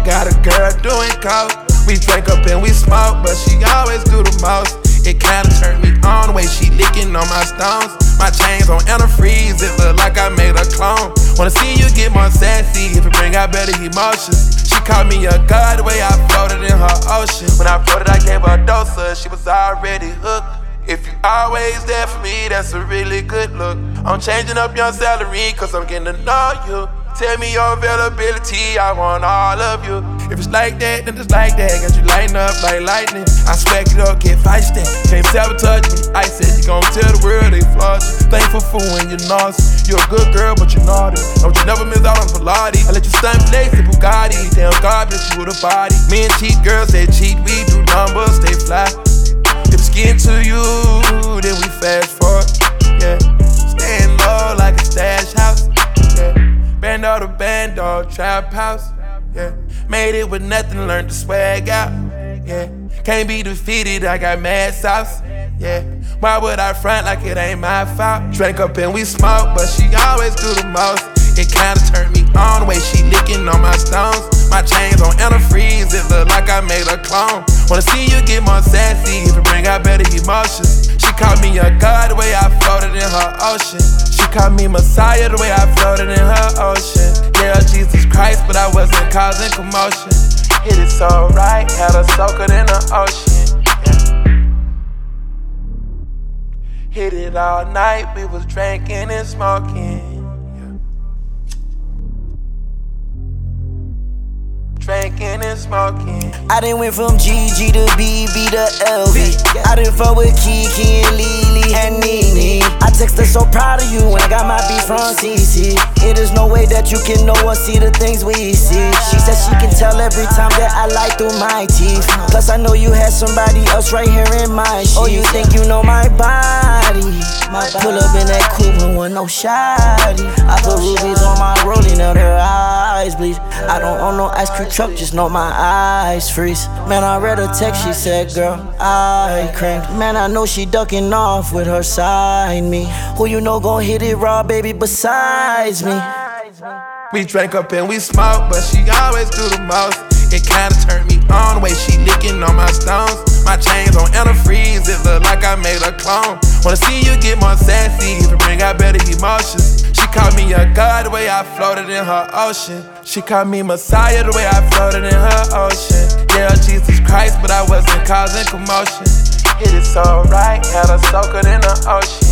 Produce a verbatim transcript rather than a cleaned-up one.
got a girl doing coke. We drink up and we smoke, but she always do the most. It kinda turned me on the way she licking on my stones. My chains on antifreeze, it look like I made a clone. Wanna see you get more sassy if it bring out better emotions. She called me a god the way I floated in her ocean. When I floated, I gave her a dose of, she was already hooked. If you always there for me, that's a really good look. I'm changing up your salary, cause I'm getting to know you. Tell me your availability, I want all of you. If it's like that, then it's like that. Got you lighting up like lightning. I smack it up, get feisty. Can't sabotage me. I said you gon' tell the world they floss you. Thankful for when you're nauseous. You're a good girl, but you're naughty. Don't you never miss out on Pilates. I let you stunt flex in Bugatti. Damn God bless you with a body. Men cheat, girls they cheat. We do numbers, they fly. If it's getting to you, then we fast forward. Yeah, staying low like a stash house. Yeah. Bando to bando, trap house, yeah. Made it with nothing, learned to swag out, yeah. Can't be defeated, I got mad sauce, yeah. Why would I front like it ain't my fault? Drank up and we smoke, but she always do the most. It kinda turned me on the way she licking on my stones. My chains on antifreeze, it look like I made a clone. Wanna see you get more sassy if it bring out better emotions. She called me a god the way I floated in her ocean. She called me Messiah the way I floated in her ocean. Yeah, Jesus Christ, but I wasn't causing commotion. Hit it so right, had her soaking in the ocean. Yeah. Hit it all night, we was drinking and smoking. Drinking and smoking. I done went from G G to B B to L V. I done fuck with Kiki and Lily and Nene. I text her so proud of you when I got my beat from C C. It is no way that you can know or see the things we see. She said she can tell every time that I lie through my teeth. Plus I know you had somebody else right here in my sheets. Oh, you think you know my body? Pull up in that coupe, no one, no shoddy. I put rubies on my rolling, now their eyes bleed. I don't own no ice cream truck, just know my eyes freeze. Man, I read her text, she said, girl, I creamed. Man, I know she ducking off with her side me. Who you know gon' hit it raw, baby, besides me? We drank up and we smoke, but she always do the most. It kinda turned me on the way she licking on my stones. My chains on antifreeze, it look like I made a clone. Wanna see you get more sassy if it bring out better emotions. She called me a god the way I floated in her ocean. She called me Messiah the way I floated in her ocean. Yeah, Jesus Christ, but I wasn't causing commotion. Hit it so right, had her soaking in the ocean.